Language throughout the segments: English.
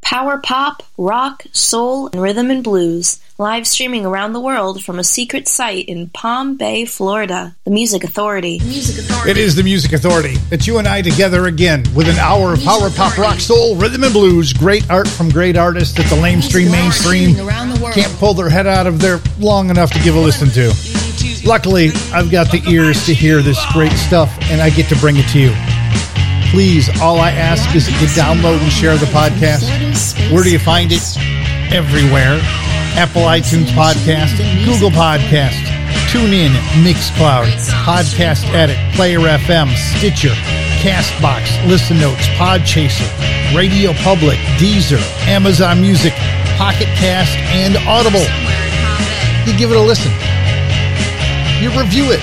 power pop, rock, soul, and rhythm and blues. Live streaming around the world from a secret site in Palm Bay, Florida. The Music Authority. It is the Music Authority. It's you and I together again with an hour of power pop, rock, soul, rhythm and blues. Great art from great artists that the lamestream mainstream can't pull their head out of there long enough to give a listen to. Luckily, I've got the ears to hear this great stuff, and I get to bring it to you. Please, all I ask is that you download and share the podcast. Where do you find it? Everywhere. Apple iTunes Podcast, Google Podcast, TuneIn, Mixcloud, Podcast Addict, Player FM, Stitcher, Castbox, Listen Notes, Podchaser, Radio Public, Deezer, Amazon Music, Pocket Cast, and Audible. You give it a listen. You review it.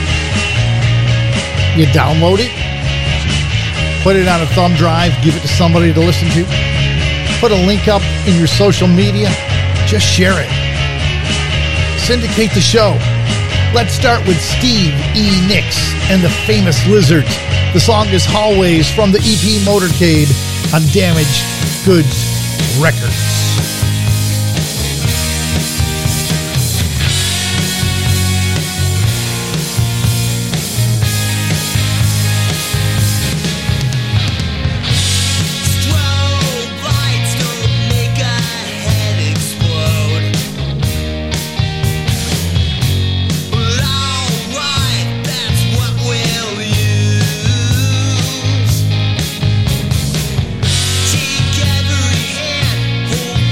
You download it. Put it on a thumb drive. Give it to somebody to listen to. Put a link up in your social media. Just share it. Syndicate the show. Let's start with Steve E. Nicks and the Famous Lizards. The song is Hallways from the EP Motorcade on Damaged Goods Records. Take every hand, hold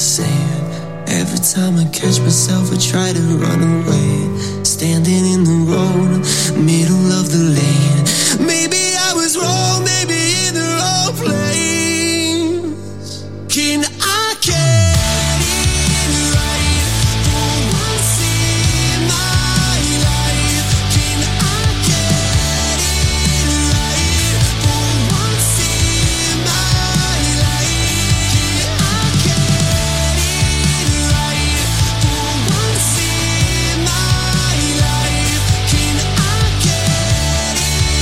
sand. Every time I catch myself, I try to run away. Standing in the road, middle of the lane. Maybe I was wrong, maybe in the wrong place. Can I get it right for once in my life? Can I get it right for once in my life? Can I get it right for once in my life? Can I get it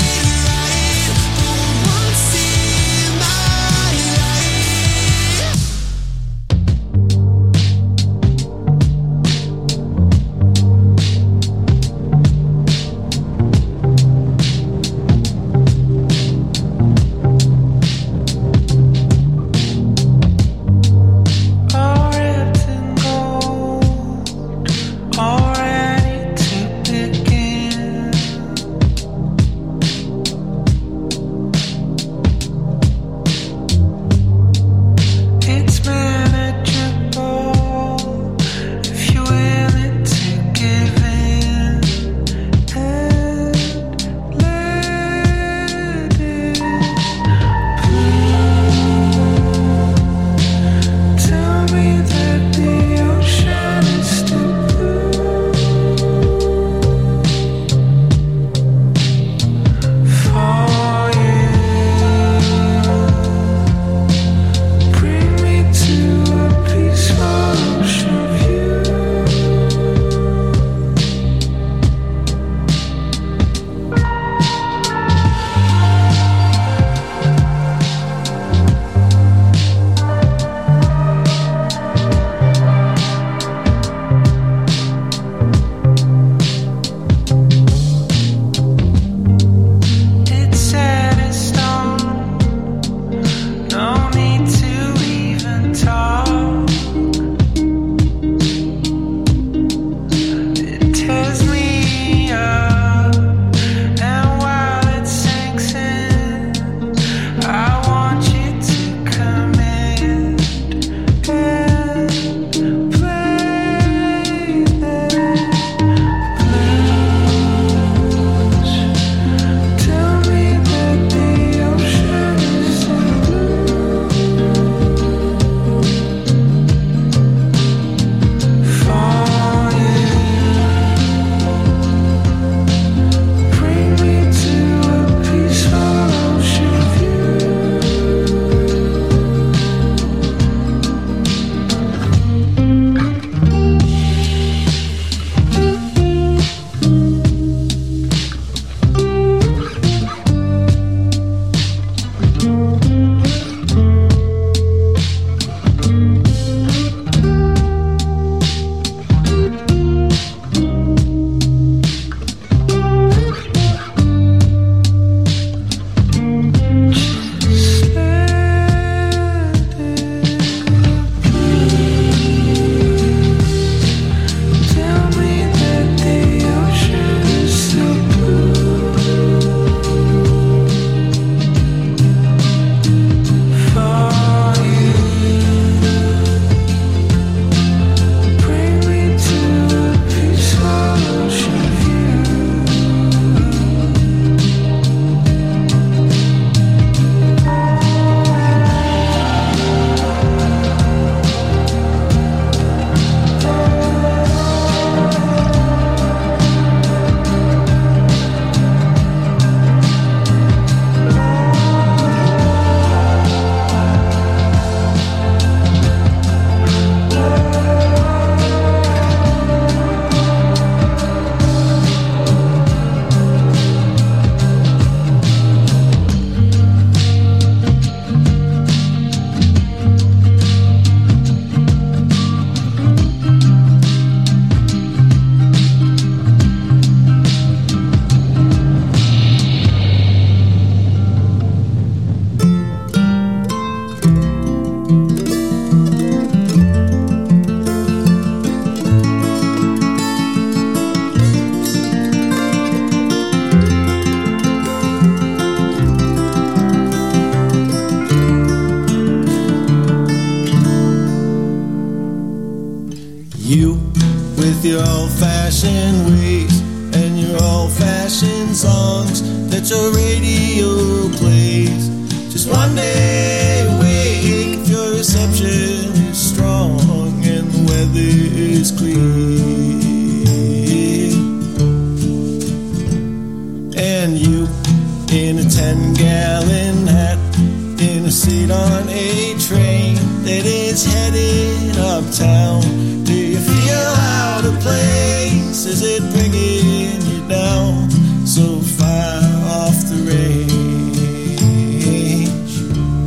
You with your old-fashioned ways and your old-fashioned songs that your radio plays. Just one day awake if your reception is strong and the weather is clear. And you in a 10-gallon hat in a seat on a train that is headed uptown. Do you feel out of place? Is it bringing you down so far off the range?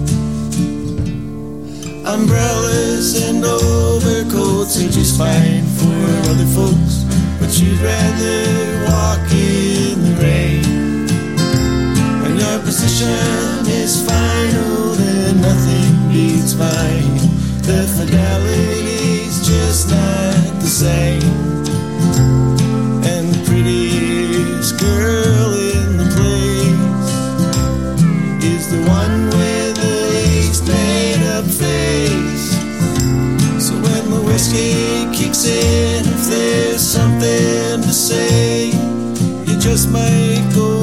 Umbrellas and overcoats are just fine for other folks, but you'd rather walk in the rain. And your position is final, then nothing beats mine. The fidelity's just not the same. And the prettiest girl in the place is the one with the least made up face. So when the whiskey kicks in, if there's something to say, you just might go.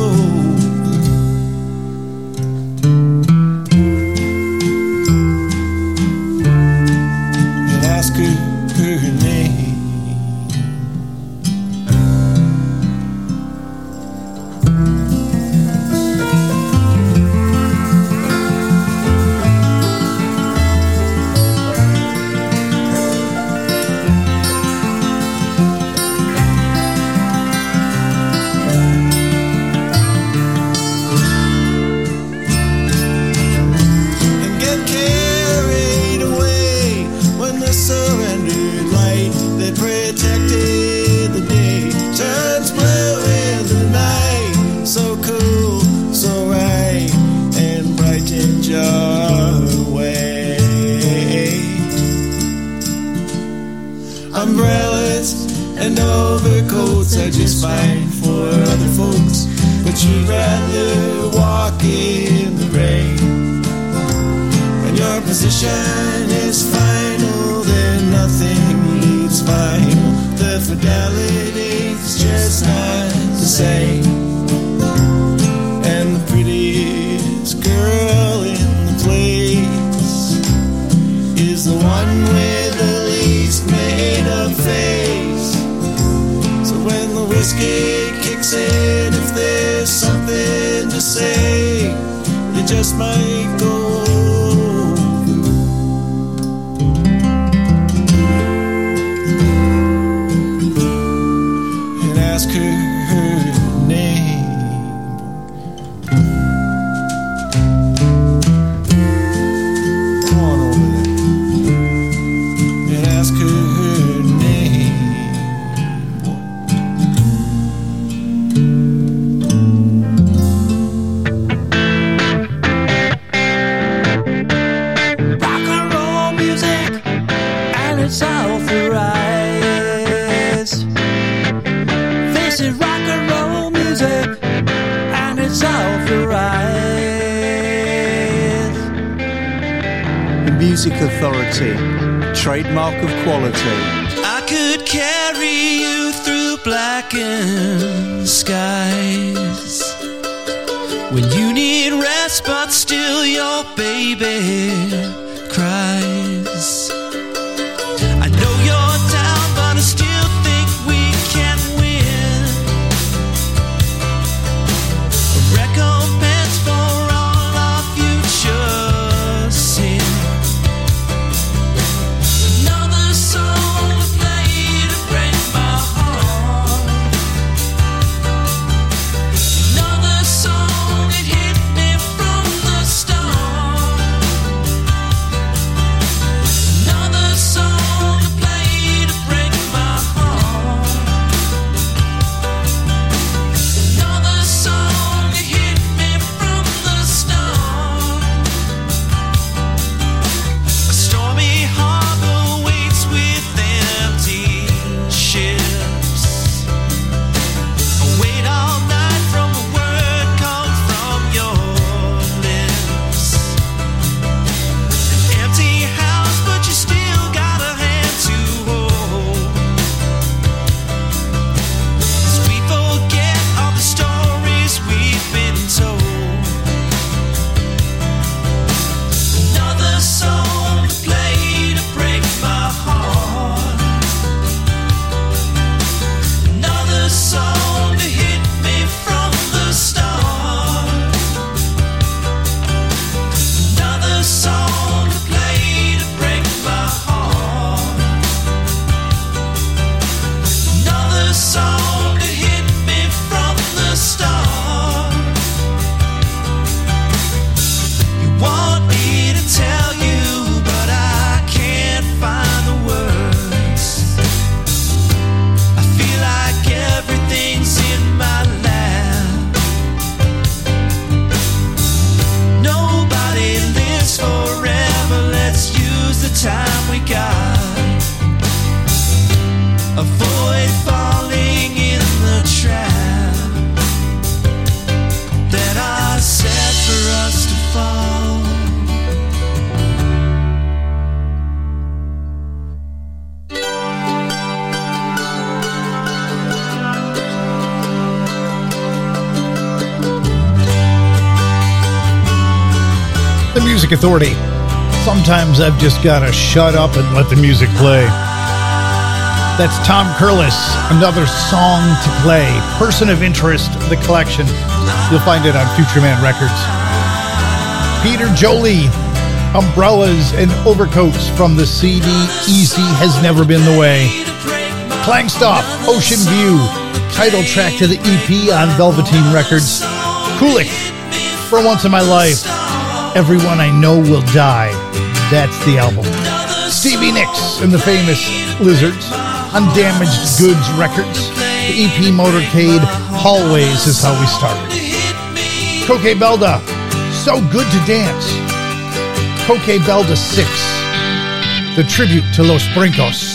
Umbrellas and overcoats are just fine for other folks, but you'd rather walk in the rain. When your position is final, then nothing leads final. The fidelity's just not the same. And the prettiest girl in the place is the one with the least made up face. So when the whiskey kicks in, if there's something to say, you just might go. And ask her name. Come on over there. And ask her name. Rock and roll music, and it's authorized. This is rock and roll music, and it's authorized. The Music Authority, trademark of quality. I could carry you through blackened skies when you need rest, but still your baby cries. I know you're down, but I still think we can win. A recompense for all our future sin. Another song to play to break my heart. Another song that hit me from the start. time we got. Avoid falling in the trap that are set for us to fall. The Music Authority. Sometimes I've just got to shut up and let the music play. That's Tom Curlis, Another Song to Play. Person of Interest, the collection. You'll find it on Future Man Records. Peter Jolie, Umbrellas and Overcoats from the CD Easy Has Never Been the Way. Klangstop, Ocean View, title track to the EP on Velveteen Records. Kulik, For Once in My Life, Everyone I Know Will Die. That's the album. Stevie Nicks and the famous Lizards, Undamaged Goods Records. The EP Motorcade, Hallways is how we started. Coque Belda, So Good to Dance. Coque Belda 6, the tribute to Los Brincos.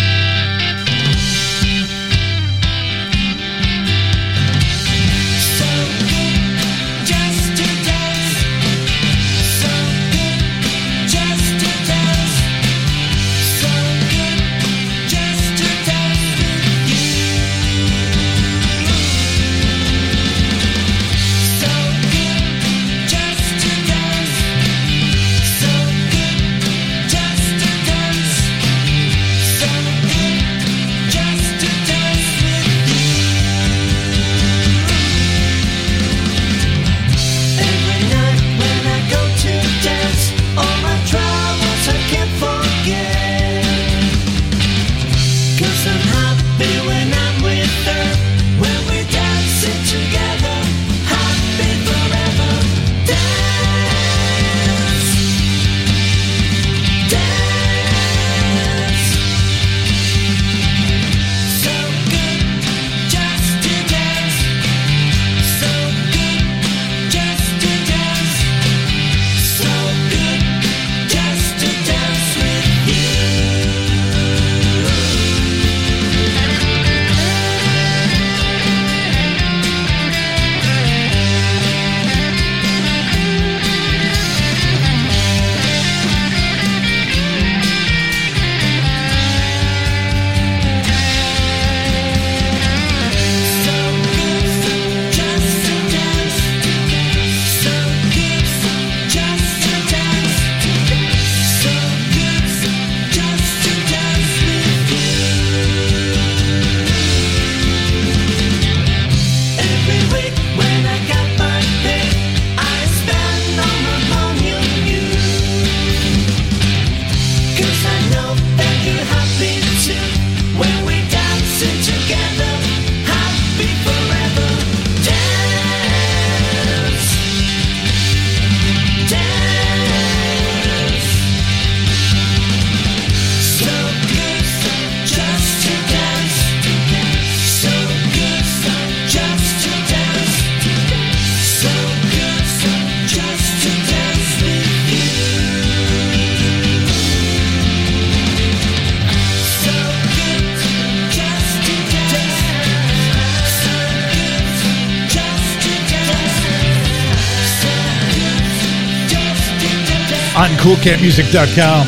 On CoolCatMusic.com.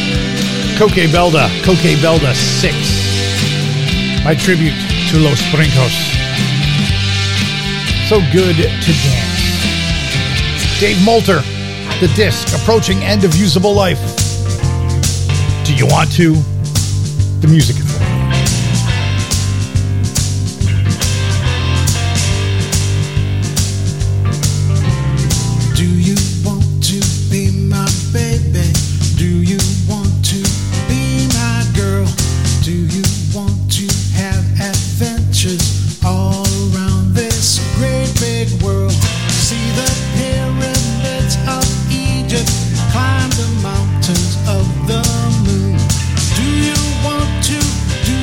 Coque Belda 6. My tribute to Los Brincos. So Good to Dance. Dave Moulter, the disc approaching end of usable life. Do you want to? The Music Authority. Climb the mountains of the moon. Do you want to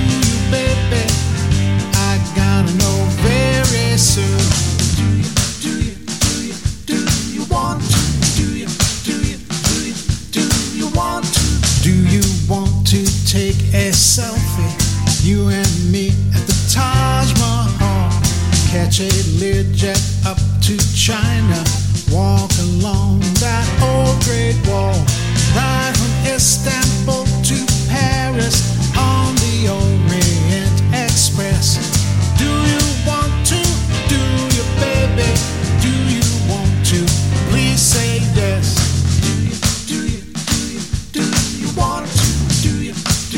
want to take a selfie, you and me at the Taj Mahal. Catch a Learjet up to China, walk along that old Great Wall, ride from Istanbul to Paris on the Orient Express. Do you want to? Do you, baby? Do you want to? Please say yes. Do you want to? Do you?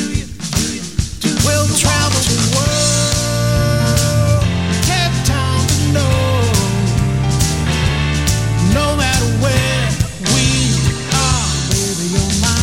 We'll travel the world, have time to know. No matter where we are, baby, you're my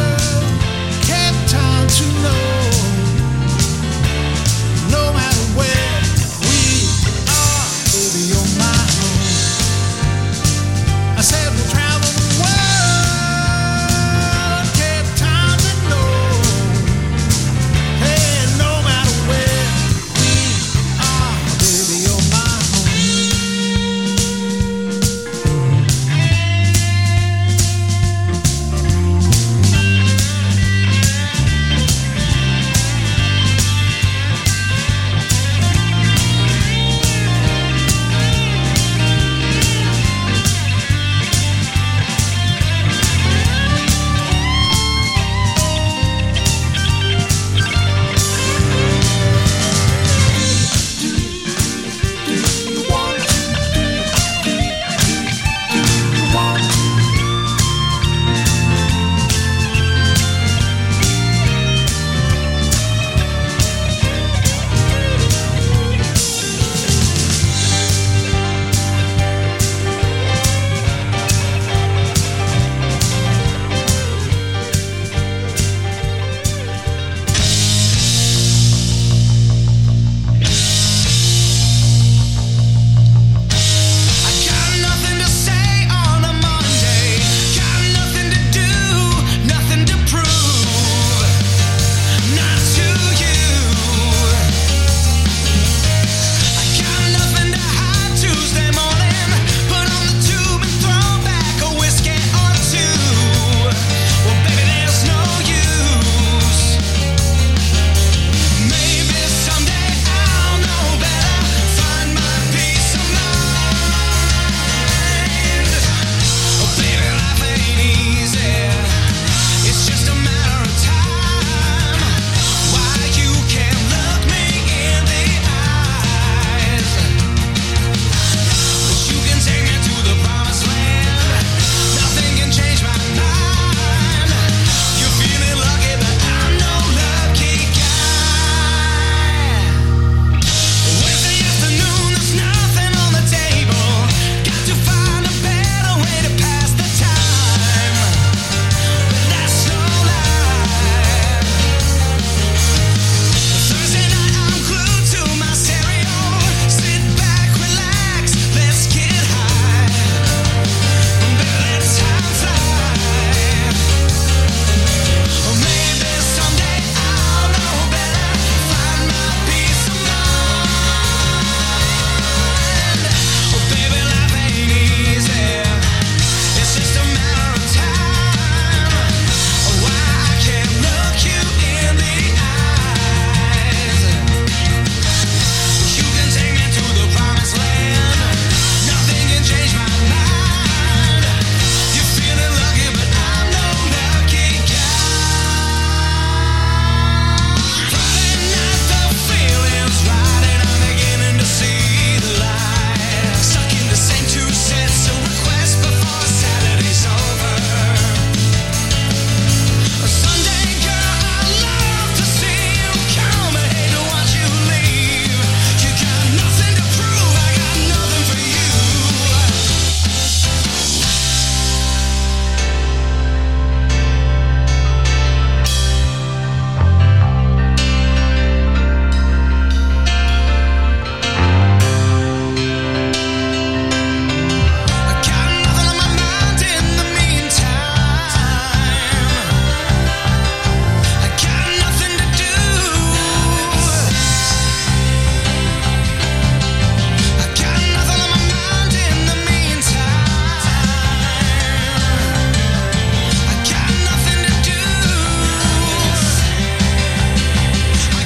where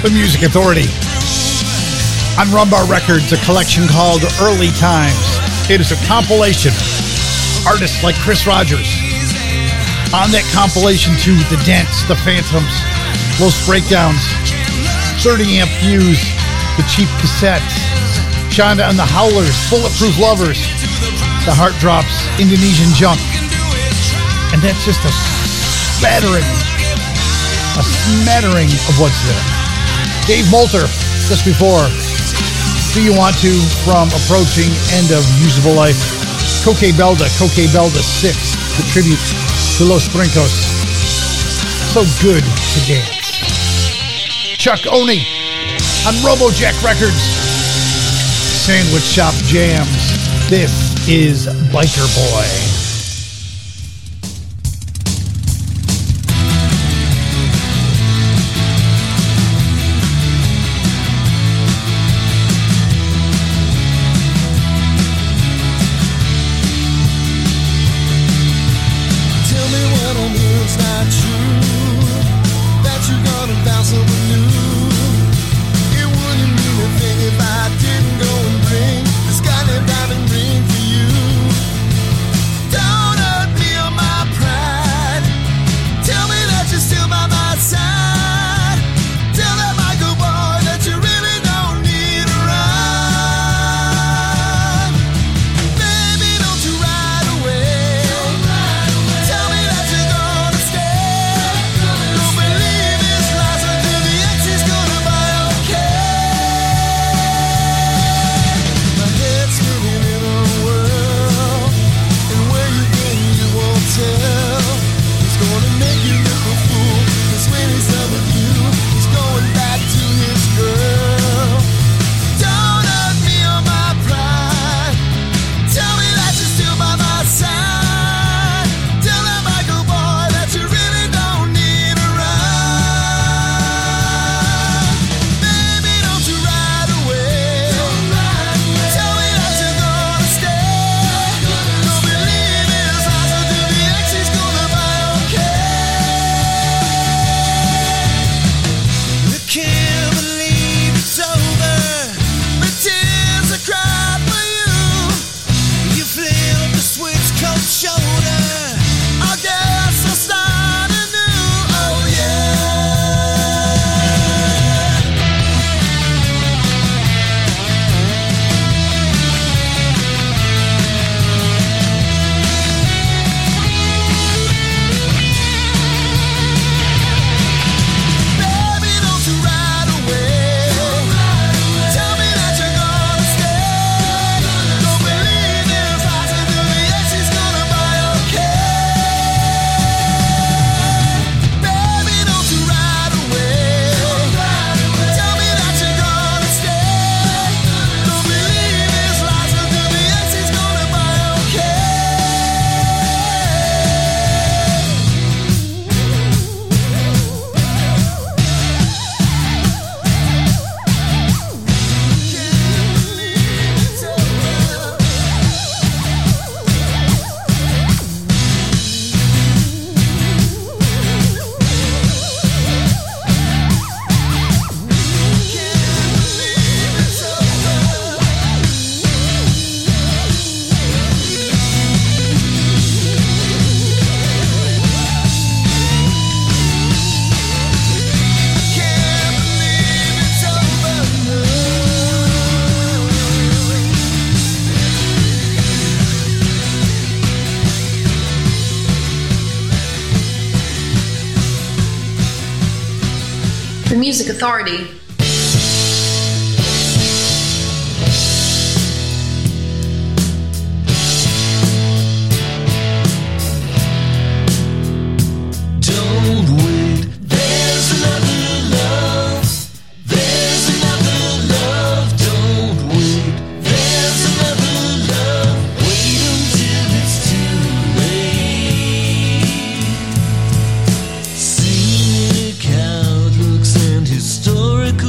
The Music Authority. On Rumbar Records, a collection called Early Times. It is a compilation. Artists like Chris Rogers. On that compilation too, The Dents, The Phantoms, Los Breakdowns, 30 Amp Fuse, The Cheap Cassettes, Shonda and the Howlers, Bulletproof Lovers, The Heart Drops, Indonesian Junk. And that's just a smattering of what's there. Dave Moulter, just before Do You Want To, from Approaching End of Usable Life. Coque Belda 6, the tribute to Los Brincos. So good to dance. Chuck Oney on Robojack Records. Sandwich Shop Jams. This is Biker Boy. The Music Authority. Scenic outlooks and historic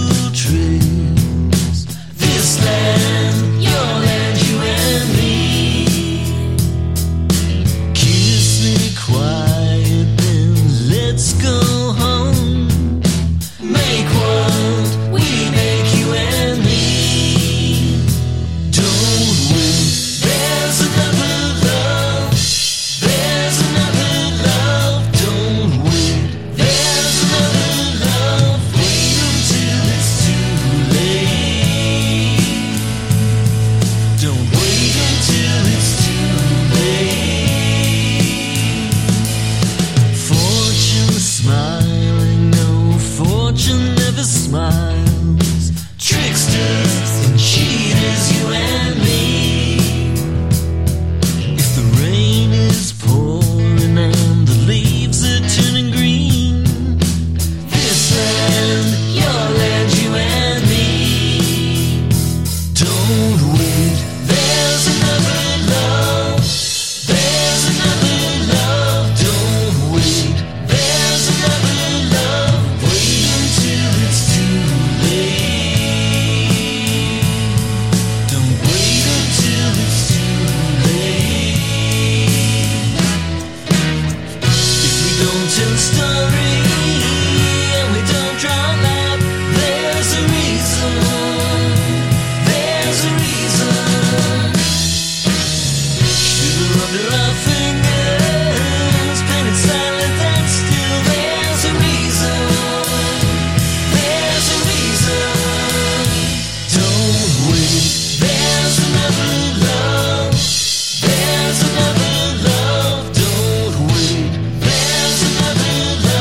your story, and we don't draw a map. There's a reason. There's a reason. Sugar under our fingers, painted silent and still. There's a reason. There's a reason. Don't wait. There's another love. There's another love. Don't wait. There's another love.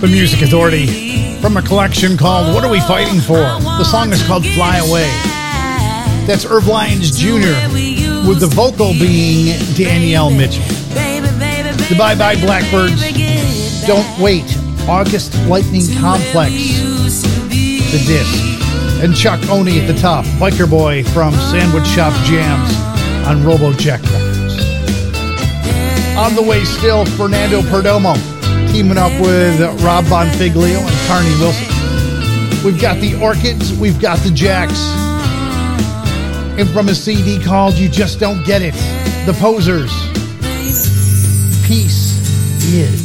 The Music Authority from a collection called What Are We Fighting For? The song is called Fly Away. That's Irv Lyons Jr. with the vocal being Danielle Mitchell. The Bye Bye Blackbirds, Don't Wait, August Lightning Complex, the disc, and Chuck Oney at the top, Biker Boy from Sandwich Shop Jams on RoboJack Records. On the way still, Fernando Perdomo, teaming up with Rob Bonfiglio and Carney Wilson. We've got the Orchids, we've got the Jacks, and from a CD called You Just Don't Get It, The Posers, Peace Is.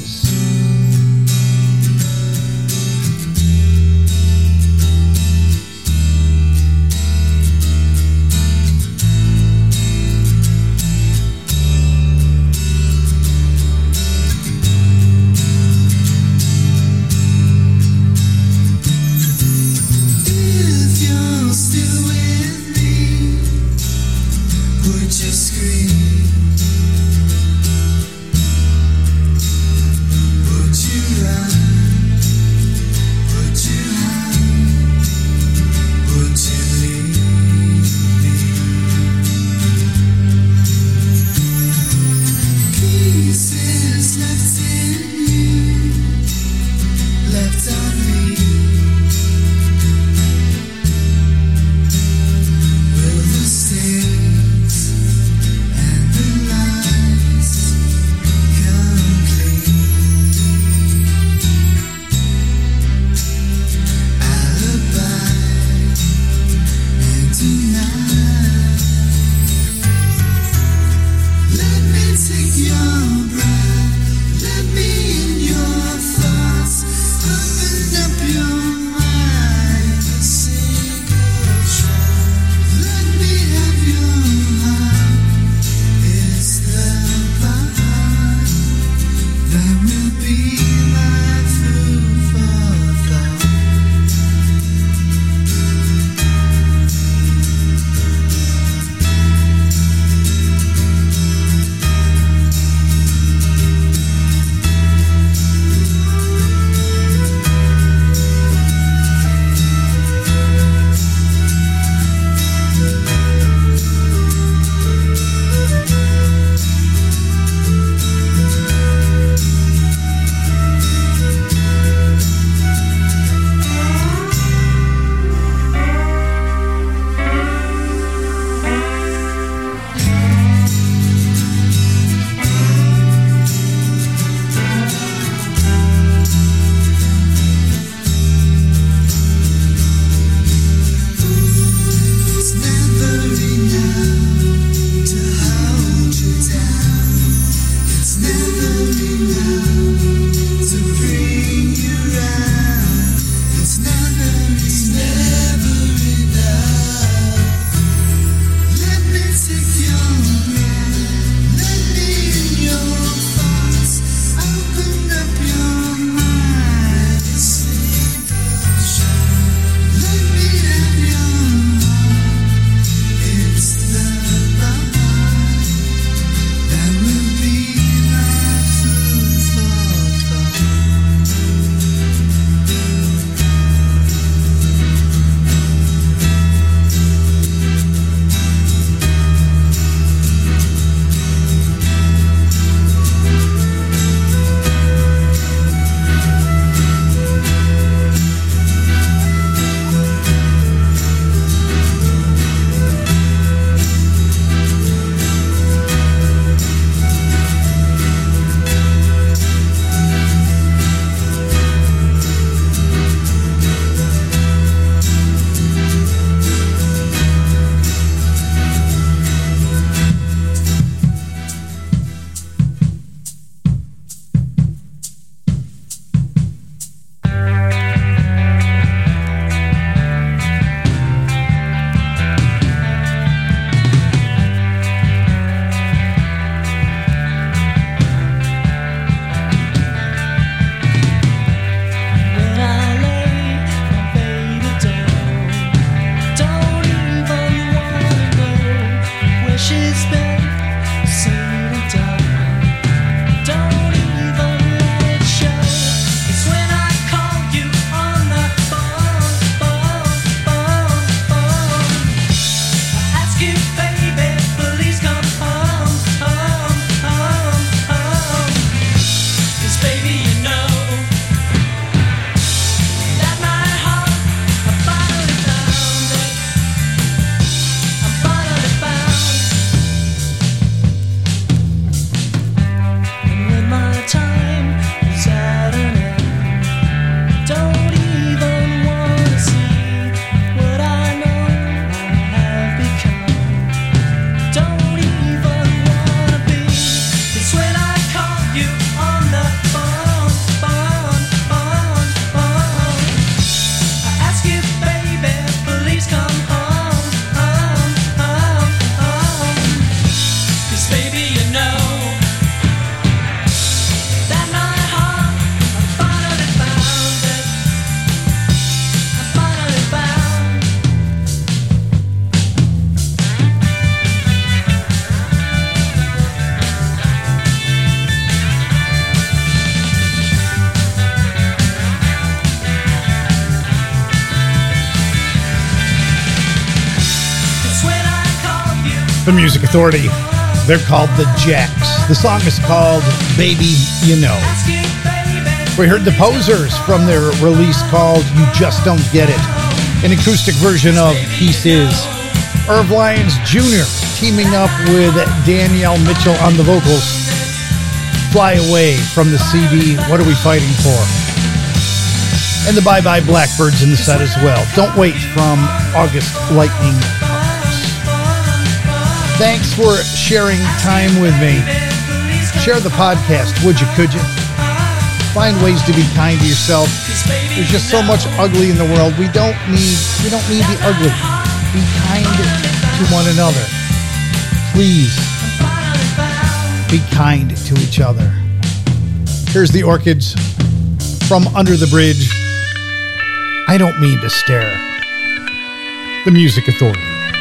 The Music Authority. They're called the Jacks. The song is called Baby You Know. We heard the Posers from their release called You Just Don't Get It, an acoustic version of Peace Is. Irv Lyons Jr. teaming up with Danielle Mitchell on the vocals. Fly Away from the CD What Are We Fighting For? And the Bye Bye Blackbirds in the set as well. Don't Wait from August Lightning Puffs. Thanks for sharing time with me. Share the podcast, would you, could you? Find ways to be kind to yourself. There's just so much ugly in the world. We don't need the ugly. Be kind to one another. Please be kind to each other. Here's the Orchids from Under the Bridge. I don't mean to stare. The Music Authority.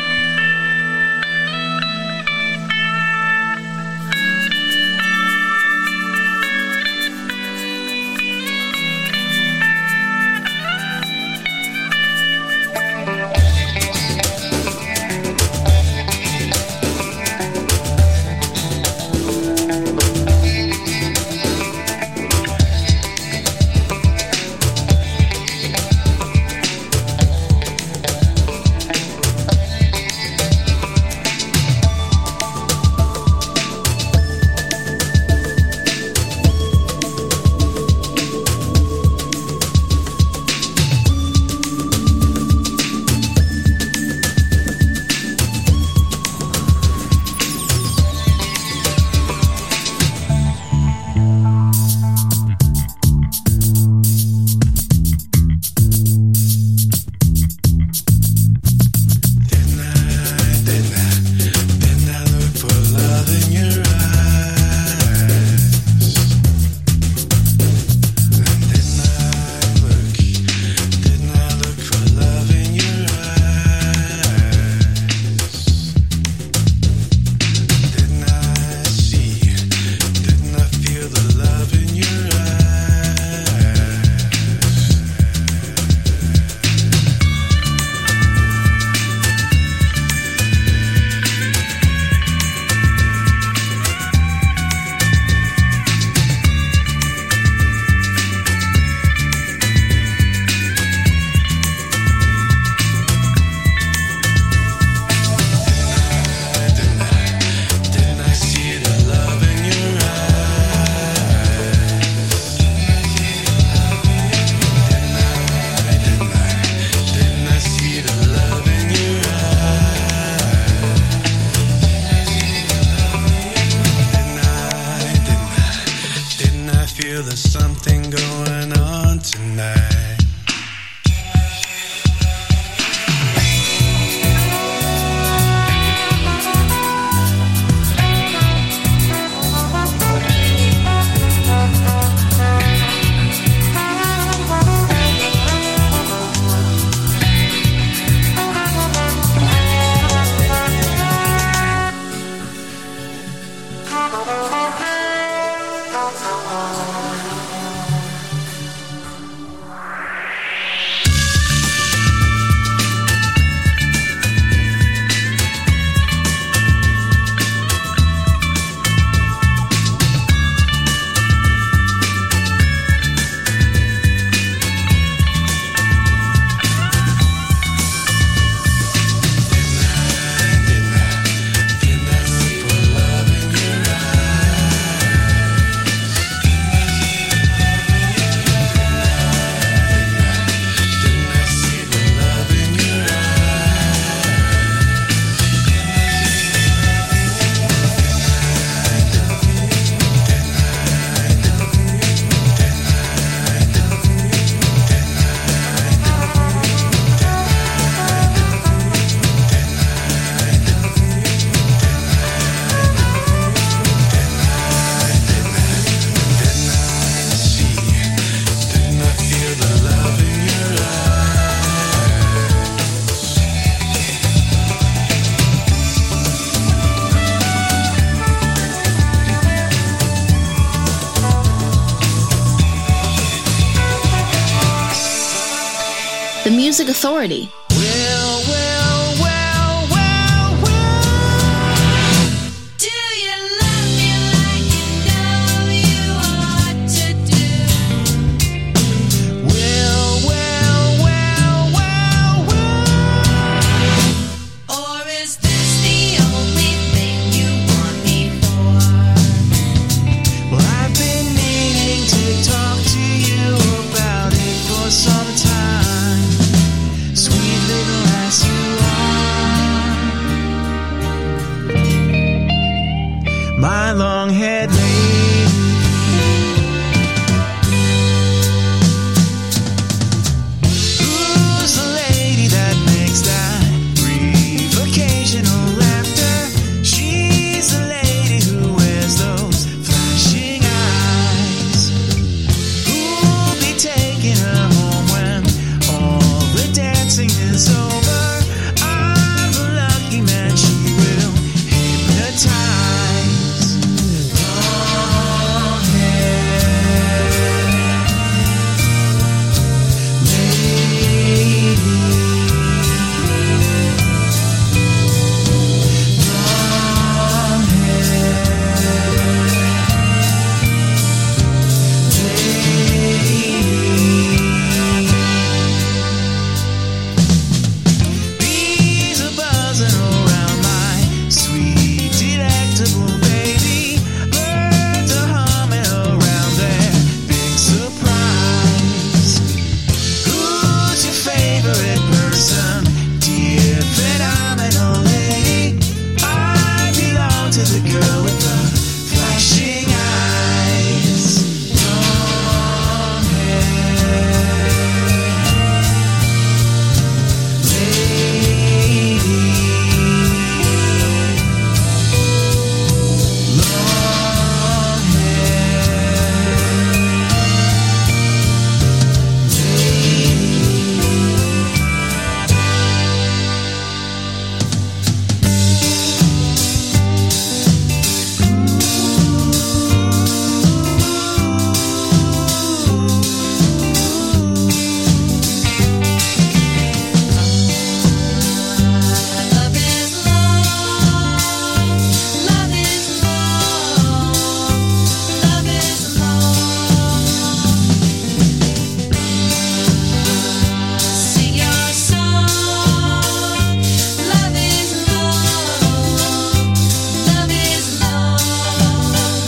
The Music Authority. Well, well, well, well, well. long-haired lady. Who's the lady that makes that brief occasional laughter? She's the lady who wears those flashing eyes. Who'll be taking her home when all the dancing is over? I'm the lucky man she will hypnotize. Long hair lady. Long bees are buzzing around my sweet, delectable baby. Birds are humming around their big surprise. Who's your favorite person, dear phenomenal lady? I belong to the girl with the flashing eyes. Long hair lady. Long Love is love. Love is love. Love is love. Sing your song. Love is love. Love is love.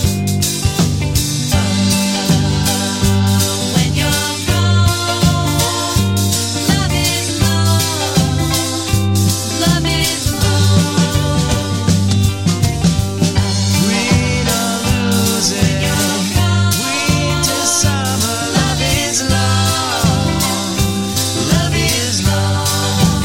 When you're wrong, love is love. Love is love. win or lose it, winter, summer, love is love. Love is love.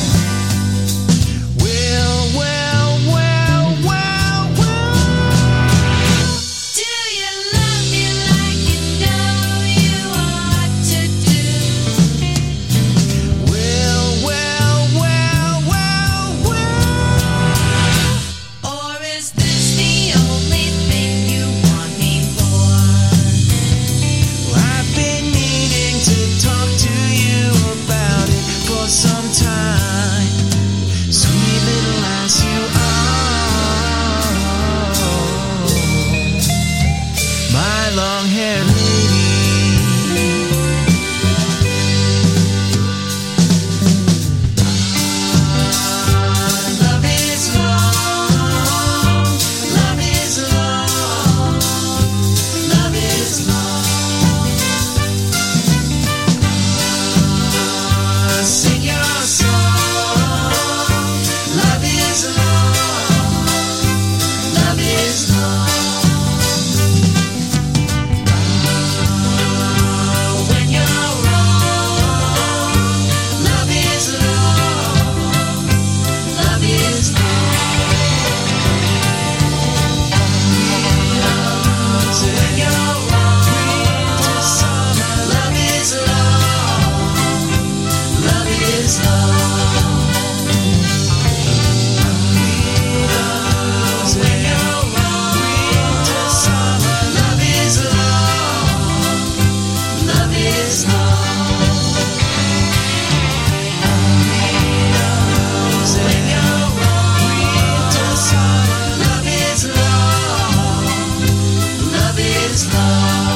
Well, well, well, well, well. Do you love me like you know you ought to do? Well, well, well, well, well. Or is this the only thing you want me for? I've been needing to talk to you about it for some time. Sweet little as you are, my long-haired lady. Love is love. Love is love. Love is love. Sing your song. Love is love. Love is love. When you're wrong, love is love. Love is love. When you're wrong, Winter, summer, love is love. Love is love. When you're wrong, winter, summer, love is love. Love is love. When you're wrong, winter, summer. love is love. Love is love.